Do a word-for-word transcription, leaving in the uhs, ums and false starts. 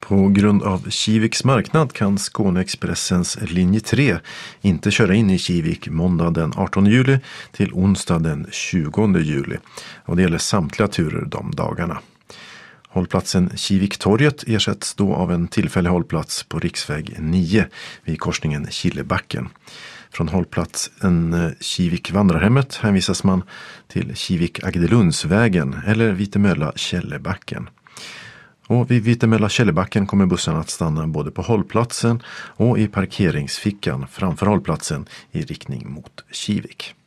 På grund av Kiviks marknad kan Skåneexpressens linje tre inte köra in i Kivik måndag den artonde juli till onsdag den tjugonde juli. Och det gäller samtliga turer de dagarna. Hållplatsen Kiviktorget ersätts då av en tillfällig hållplats på riksväg nio vid korsningen Killebacken. Från hållplatsen Kivik vandrarhemmet hänvisas man till Kivik Agdelundsvägen eller Vitemölla Källebacken. Och vid Vitemölla Källebacken kommer bussarna att stanna både på hållplatsen och i parkeringsfickan framför hållplatsen i riktning mot Kivik.